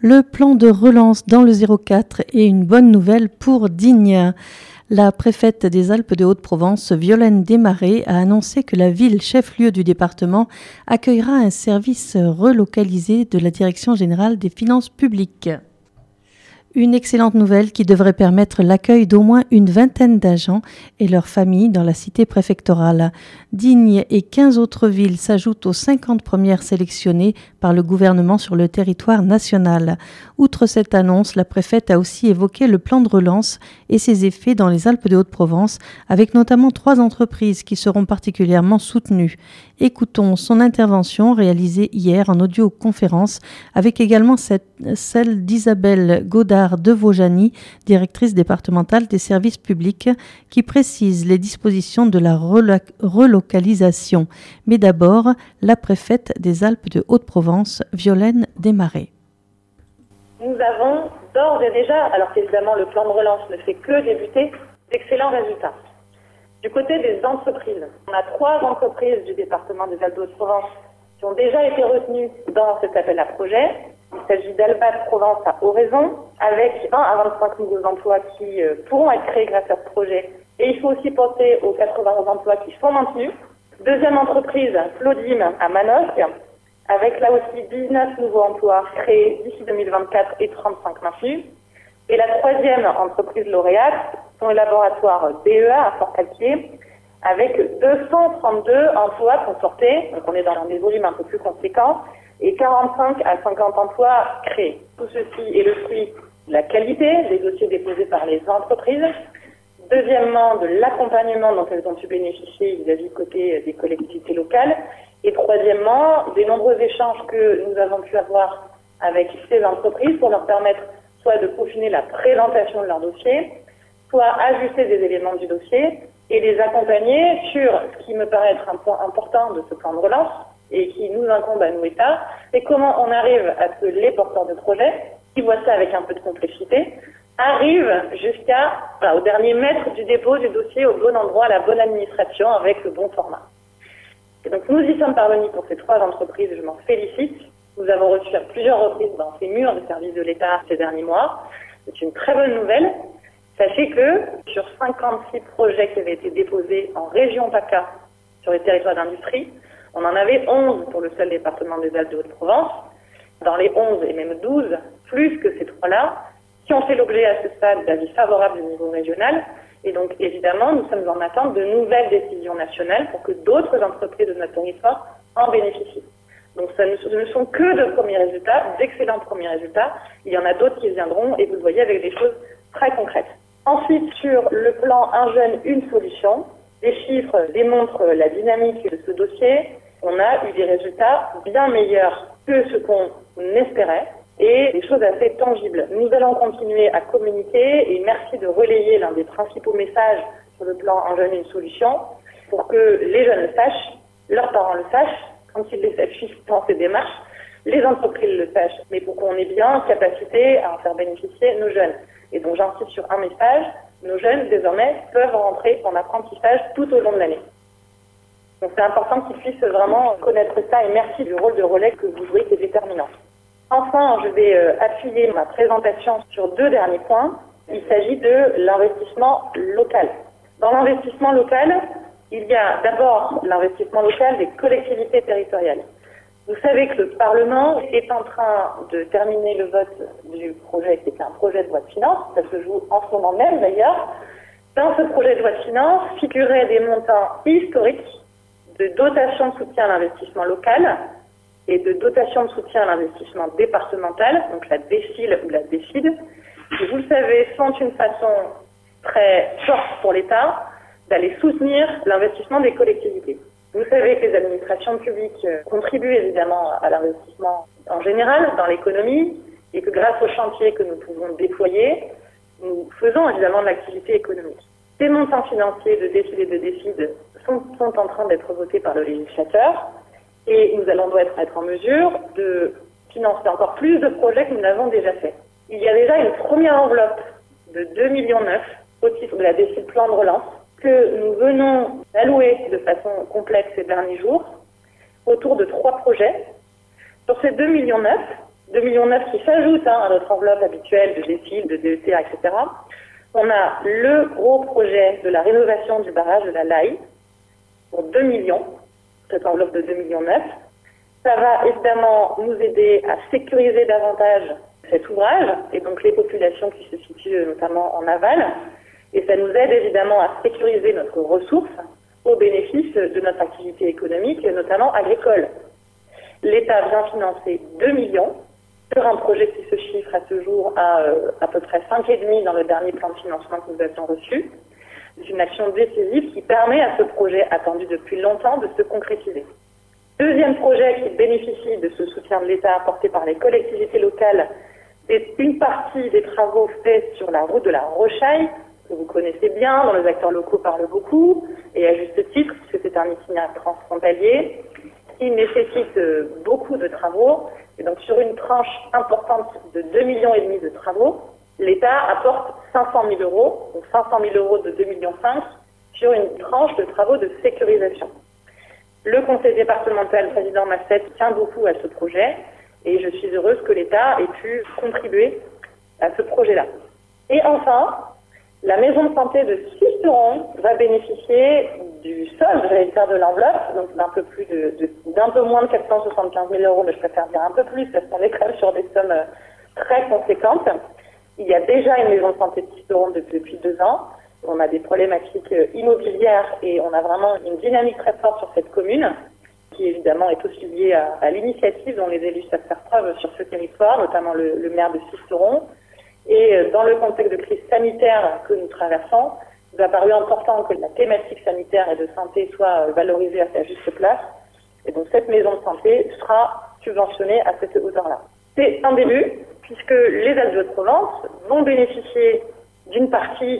Le plan de relance dans le 04 est une bonne nouvelle pour Digne. La préfète des Alpes de Haute-Provence, Violaine Desmarais, a annoncé que la ville chef-lieu du département accueillera un service relocalisé de la Direction générale des finances publiques. Une excellente nouvelle qui devrait permettre l'accueil d'au moins une vingtaine d'agents et leurs familles dans la cité préfectorale. Digne et 15 autres villes s'ajoutent aux 50 premières sélectionnées par le gouvernement sur le territoire national. Outre cette annonce, la préfète a aussi évoqué le plan de relance et ses effets dans les Alpes de Haute-Provence, avec notamment 3 entreprises qui seront particulièrement soutenues. Écoutons son intervention réalisée hier en audioconférence, avec également celle d'Isabelle Godard de Vaujany, directrice départementale des services publics, qui précise les dispositions de la relocalisation. Mais d'abord, la préfète des Alpes de Haute-Provence, Violaine Desmarais. Nous avons d'ores et déjà, alors qu'évidemment le plan de relance ne fait que débuter, d'excellents résultats. Du côté des entreprises, on a 3 entreprises du département des Alpes de Haute-Provence qui ont déjà été retenues dans cet appel à projet. Il s'agit d'Albat Provence à Oraison, avec 20 à 25 nouveaux emplois qui pourront être créés grâce à ce projet. Et il faut aussi penser aux 91 emplois qui sont maintenus. Deuxième entreprise, Flodim à Manosque, avec là aussi 19 nouveaux emplois créés d'ici 2024 et 35 maintenus. Et la troisième entreprise lauréate, son laboratoire BEA à Fort-Calquier, avec 232 emplois consortés, donc on est dans des volumes un peu plus conséquents, et 45 à 50 emplois créés. Tout ceci est le fruit de la qualité des dossiers déposés par les entreprises, deuxièmement de l'accompagnement dont elles ont pu bénéficier vis-à-vis du côté des collectivités locales, et troisièmement des nombreux échanges que nous avons pu avoir avec ces entreprises pour leur permettre soit de peaufiner la présentation de leur dossier, soit ajuster des éléments du dossier et les accompagner sur ce qui me paraît être un point important de ce plan de relance et qui nous incombe à nous États, c'est comment on arrive à ce que les porteurs de projets, qui voient ça avec un peu de complexité, arrivent au dernier mètre du dépôt du dossier, au bon endroit, à la bonne administration, avec le bon format. Et donc nous y sommes parvenus pour ces 3 entreprises, je m'en félicite. Nous avons reçu à plusieurs reprises dans ces murs de services de l'État ces derniers mois. C'est une très bonne nouvelle. Sachez que sur 56 projets qui avaient été déposés en région PACA sur les territoires d'industrie, on en avait 11 pour le seul département des Alpes de Haute-Provence. Dans les 11 et même 12, plus que ces 3-là, qui ont fait l'objet à ce stade d'avis favorables du niveau régional. Et donc évidemment, nous sommes en attente de nouvelles décisions nationales pour que d'autres entreprises de notre territoire en bénéficient. Donc ce ne sont que de premiers résultats, d'excellents premiers résultats. Il y en a d'autres qui viendront et vous le voyez avec des choses très concrètes. Ensuite, sur le plan Un jeune, une solution, les chiffres démontrent la dynamique de ce dossier. On a eu des résultats bien meilleurs que ce qu'on espérait et des choses assez tangibles. Nous allons continuer à communiquer et merci de relayer l'un des principaux messages sur le plan Un jeune, une solution pour que les jeunes le sachent, leurs parents le sachent, quand ils les affichent dans ces démarches, les entreprises le sachent, mais pour qu'on ait bien capacité à en faire bénéficier nos jeunes. Et donc j'insiste sur un message, nos jeunes désormais peuvent rentrer en apprentissage tout au long de l'année. Donc c'est important qu'ils puissent vraiment connaître ça et merci du rôle de relais que vous jouez qui est déterminant. Enfin, je vais appuyer ma présentation sur 2 derniers points. Il s'agit de l'investissement local. Dans l'investissement local, il y a d'abord l'investissement local des collectivités territoriales. Vous savez que le Parlement est en train de terminer le vote du projet, qui est un projet de loi de finances, ça se joue en ce moment même d'ailleurs. Dans ce projet de loi de finances figuraient des montants historiques de dotation de soutien à l'investissement local et de dotation de soutien à l'investissement départemental, donc la DECIL ou la DECID, qui, vous le savez, sont une façon très forte pour l'État d'aller soutenir l'investissement des collectivités. Vous savez que les administrations publiques contribuent évidemment à l'investissement en général dans l'économie et que grâce aux chantiers que nous pouvons déployer, nous faisons évidemment de l'activité économique. Ces montants financiers de DECIL et de DECID sont en train d'être votés par le législateur et nous allons être en mesure de financer encore plus de projets que nous n'avons déjà fait. Il y a déjà une première enveloppe de 2,9 millions au titre de la DECIL plan de relance que nous venons d'allouer de façon complète ces derniers jours autour de 3 projets. Sur ces 2,9 millions, 2,9 millions qui s'ajoutent à notre enveloppe habituelle de DSIL, de DETR, etc. On a le gros projet de la rénovation du barrage de la Laye pour 2 millions, cette enveloppe de 2,9 millions. Ça va évidemment nous aider à sécuriser davantage cet ouvrage et donc les populations qui se situent notamment en aval. Et ça nous aide évidemment à sécuriser notre ressource au bénéfice de notre activité économique, notamment agricole. L'État vient financer 2 millions sur un projet qui se chiffre à ce jour à peu près 5,5 dans le dernier plan de financement que nous avions reçu. C'est une action décisive qui permet à ce projet attendu depuis longtemps de se concrétiser. Deuxième projet qui bénéficie de ce soutien de l'État apporté par les collectivités locales, c'est une partie des travaux faits sur la route de la Rochaille, que vous connaissez bien, dont les acteurs locaux parlent beaucoup, et à juste titre, puisque c'est un itinéraire transfrontalier qui nécessite beaucoup de travaux. Et donc sur une tranche importante de 2,5 millions de travaux, l'État apporte 500 000 euros, donc 500 000 euros de 2,5 millions sur une tranche de travaux de sécurisation. Le conseil départemental, président Masset, tient beaucoup à ce projet et je suis heureuse que l'État ait pu contribuer à ce projet-là. Et enfin, la maison de santé de Sisteron va bénéficier du solde, j'allais dire, de l'enveloppe, donc d'un peu moins de 475 000 euros, mais je préfère dire un peu plus parce qu'on est quand même sur des sommes très conséquentes. Il y a déjà une maison de santé de Sisteron depuis 2 ans. On a des problématiques immobilières et on a vraiment une dynamique très forte sur cette commune, qui évidemment est aussi liée à l'initiative dont les élus savent faire preuve sur ce territoire, notamment le maire de Sisteron. Et dans le contexte de crise sanitaire que nous traversons, il a paru important que la thématique sanitaire et de santé soit valorisée à sa juste place. Et donc cette maison de santé sera subventionnée à cette hauteur-là. C'est un début, puisque les Alpes-de-Provence vont bénéficier d'une partie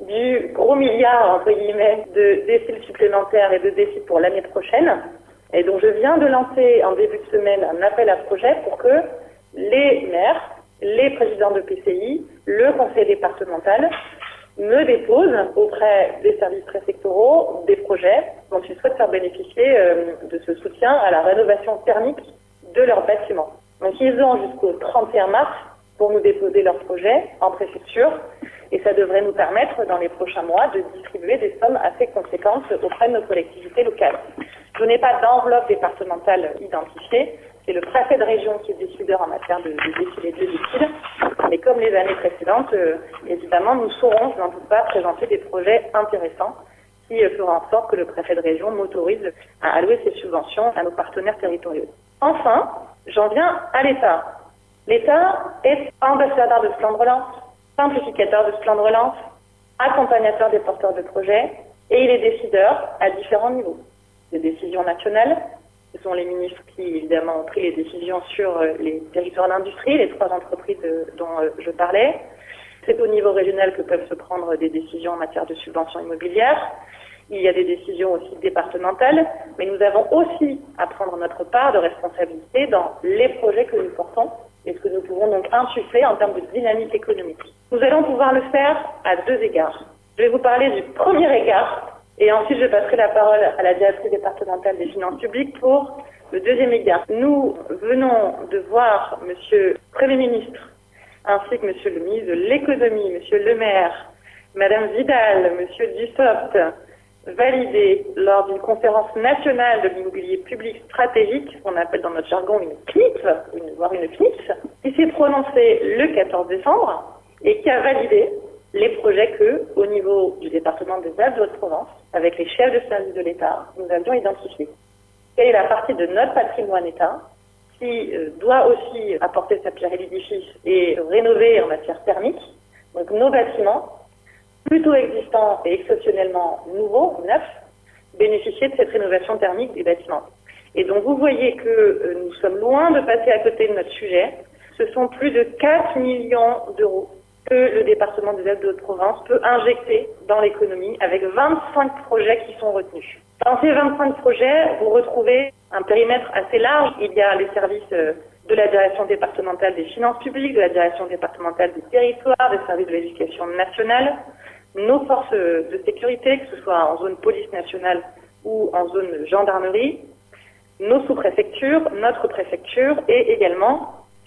du gros milliard, entre guillemets, de déciles supplémentaires et de déciles pour l'année prochaine. Et donc je viens de lancer en début de semaine un appel à projet pour que les maires, les présidents de PCI, le conseil départemental me déposent auprès des services préfectoraux des projets dont ils souhaitent faire bénéficier de ce soutien à la rénovation thermique de leurs bâtiments. Donc ils ont jusqu'au 31 mars pour nous déposer leurs projets en préfecture et ça devrait nous permettre dans les prochains mois de distribuer des sommes assez conséquentes auprès de nos collectivités locales. Je n'ai pas d'enveloppe départementale identifiée, c'est le préfet de région qui est décideur en matière de déciles et de déciles, mais comme les années précédentes, évidemment, nous saurons, je n'en doute pas, présenter des projets intéressants qui feront en sorte que le préfet de région m'autorise à allouer ces subventions à nos partenaires territoriaux. Enfin, j'en viens à l'État. L'État est ambassadeur de ce plan de relance, simplificateur de ce plan de relance, accompagnateur des porteurs de projets, et il est décideur à différents niveaux. Des décisions nationales, ce sont les ministres qui, évidemment, ont pris les décisions sur les territoires d'industrie, les 3 entreprises dont je parlais. C'est au niveau régional que peuvent se prendre des décisions en matière de subventions immobilières. Il y a des décisions aussi départementales, mais nous avons aussi à prendre notre part de responsabilité dans les projets que nous portons et ce que nous pouvons donc insuffler en termes de dynamique économique. Nous allons pouvoir le faire à 2 égards. Je vais vous parler du premier égard et ensuite je passerai la parole à la directrice départementale des finances publiques pour le deuxième égard. Nous venons de voir Monsieur le Premier ministre ainsi que Monsieur le ministre de l'économie, Monsieur le maire, Madame Vidal, Monsieur Dussopt, validé lors d'une conférence nationale de l'immobilier public stratégique, qu'on appelle dans notre jargon une CNIP, voire une CNIPS, qui s'est prononcée le 14 décembre et qui a validé les projets que, au niveau du département des Alpes-de-Haute-Provence, avec les chefs de service de l'État, nous avions identifiés. Quelle est la partie de notre patrimoine État qui doit aussi apporter sa pierre à l'édifice et rénover en matière thermique, donc nos bâtiments, plutôt existants et exceptionnellement nouveaux, neufs, bénéficier de cette rénovation thermique des bâtiments. Et donc vous voyez que nous sommes loin de passer à côté de notre sujet. Ce sont plus de 4 millions d'euros que le département des Alpes-de-Haute-Provence peut injecter dans l'économie avec 25 projets qui sont retenus. Dans ces 25 projets, vous retrouvez un périmètre assez large. Il y a les services de la direction départementale des finances publiques, de la direction départementale des territoires, des services de l'éducation nationale, nos forces de sécurité, que ce soit en zone police nationale ou en zone gendarmerie, nos sous-préfectures, notre préfecture et également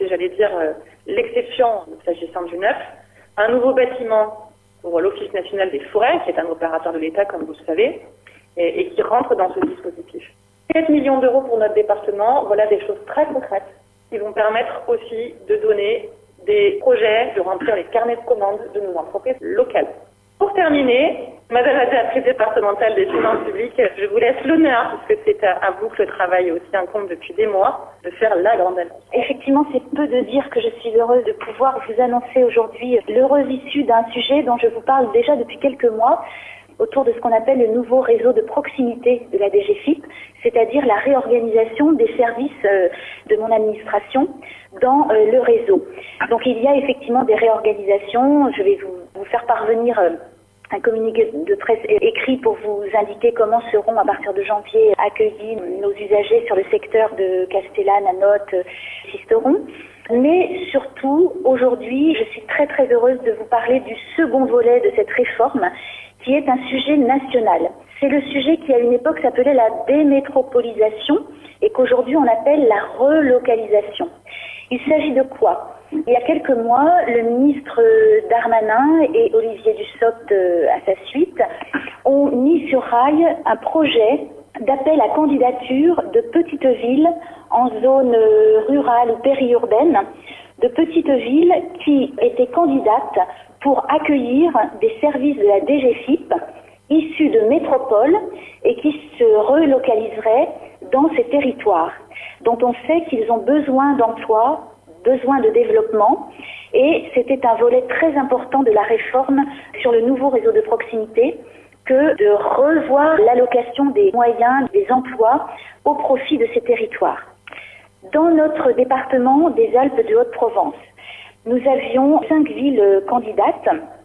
c'est, j'allais dire, l'exception s'agissant du neuf. Un nouveau bâtiment pour l'Office national des forêts, qui est un opérateur de l'État, comme vous le savez, et qui rentre dans ce dispositif. 4 millions d'euros pour notre département, voilà des choses très concrètes qui vont permettre aussi de donner des projets, de remplir les carnets de commandes de nos entreprises locales. Pour terminer, Madame la directrice départementale des finances publiques, je vous laisse l'honneur, puisque c'est à vous que le travail aussi incombe depuis des mois, de faire la grande annonce. Effectivement, c'est peu de dire que je suis heureuse de pouvoir vous annoncer aujourd'hui l'heureuse issue d'un sujet dont je vous parle déjà depuis quelques mois, autour de ce qu'on appelle le nouveau réseau de proximité de la DGFiP, c'est-à-dire la réorganisation des services de mon administration dans le réseau. Donc il y a effectivement des réorganisations, je vais vous faire parvenir un communiqué de presse écrit pour vous indiquer comment seront à partir de janvier accueillis nos usagers sur le secteur de Castellane, Anote, Sisteron. Mais surtout, aujourd'hui, je suis très très heureuse de vous parler du second volet de cette réforme qui est un sujet national. C'est le sujet qui à une époque s'appelait la démétropolisation et qu'aujourd'hui on appelle la relocalisation. Il s'agit de quoi ? Il y a quelques mois, le ministre Darmanin et Olivier Dussopt à sa suite ont mis sur rail un projet d'appel à candidature de petites villes en zone rurale ou périurbaine, de petites villes qui étaient candidates pour accueillir des services de la DGFiP issus de métropoles et qui se relocaliseraient dans ces territoires, dont on sait qu'ils ont besoin d'emploi, besoin de développement, et c'était un volet très important de la réforme sur le nouveau réseau de proximité que de revoir l'allocation des moyens, des emplois au profit de ces territoires. Dans notre département des Alpes de Haute-Provence, nous avions 5 villes candidates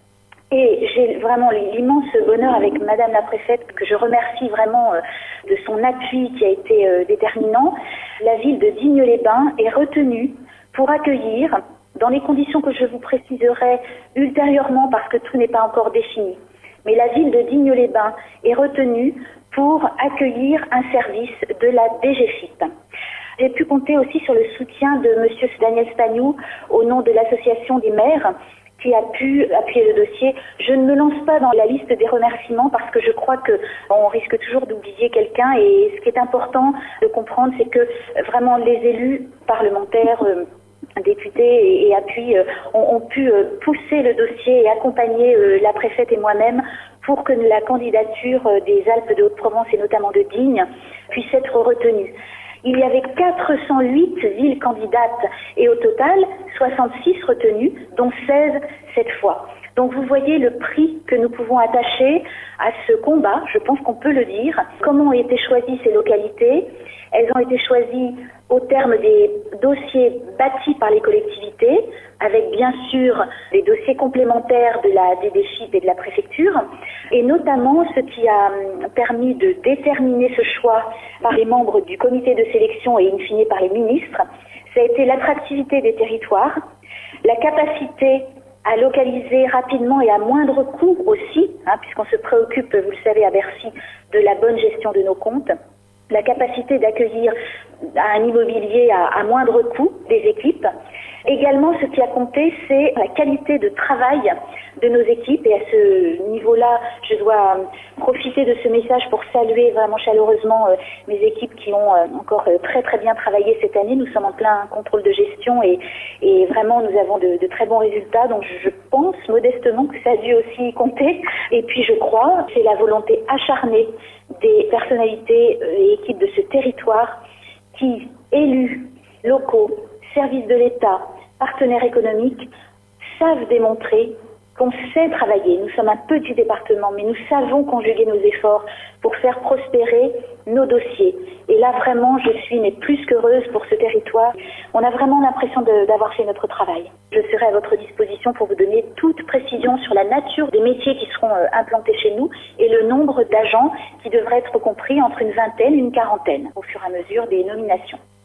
et j'ai vraiment l'immense bonheur avec Madame la préfète, que je remercie vraiment de son appui qui a été déterminant. La ville de Digne-les-Bains est retenue pour accueillir, dans les conditions que je vous préciserai ultérieurement parce que tout n'est pas encore défini, mais la ville de Digne-les-Bains est retenue pour accueillir un service de la DGFiP. J'ai pu compter aussi sur le soutien de Monsieur Daniel Stagnou au nom de l'association des maires qui a pu appuyer le dossier. Je ne me lance pas dans la liste des remerciements parce que je crois que on risque toujours d'oublier quelqu'un et ce qui est important de comprendre, c'est que vraiment les élus parlementaires, députés et appuis ont pu pousser le dossier et accompagner la préfète et moi-même pour que la candidature des Alpes de Haute-Provence et notamment de Digne puisse être retenue. Il y avait 408 villes candidates et au total 66 retenues, dont 16 cette fois. Donc vous voyez le prix que nous pouvons attacher à ce combat, je pense qu'on peut le dire. Comment ont été choisies ces localités ? Elles ont été choisies au terme des dossiers bâtis par les collectivités, avec bien sûr des dossiers complémentaires de la DGFiP et de la préfecture, et notamment ce qui a permis de déterminer ce choix par les membres du comité de sélection et in fine par les ministres, ça a été l'attractivité des territoires, la capacité à localiser rapidement et à moindre coût aussi, puisqu'on se préoccupe, vous le savez, à Bercy, de la bonne gestion de nos comptes, la capacité d'accueillir un immobilier à moindre coût des équipes. Également, ce qui a compté, c'est la qualité de travail de nos équipes. Et à ce niveau-là, je dois profiter de ce message pour saluer vraiment chaleureusement mes équipes qui ont encore très très bien travaillé cette année. Nous sommes en plein contrôle de gestion et vraiment nous avons de très bons résultats. Donc je pense modestement que ça a dû aussi compter. Et puis je crois que c'est la volonté acharnée des personnalités et équipes de ce territoire qui, élus locaux, services de l'État, partenaires économiques, savent démontrer qu'on sait travailler. Nous sommes un petit département, mais nous savons conjuguer nos efforts pour faire prospérer nos dossiers. Et là, vraiment, je suis plus qu'heureuse pour ce territoire. On a vraiment l'impression d'avoir fait notre travail. Je serai à votre disposition pour vous donner toute précision sur la nature des métiers qui seront implantés chez nous et le nombre d'agents qui devraient être compris entre une vingtaine et une quarantaine au fur et à mesure des nominations.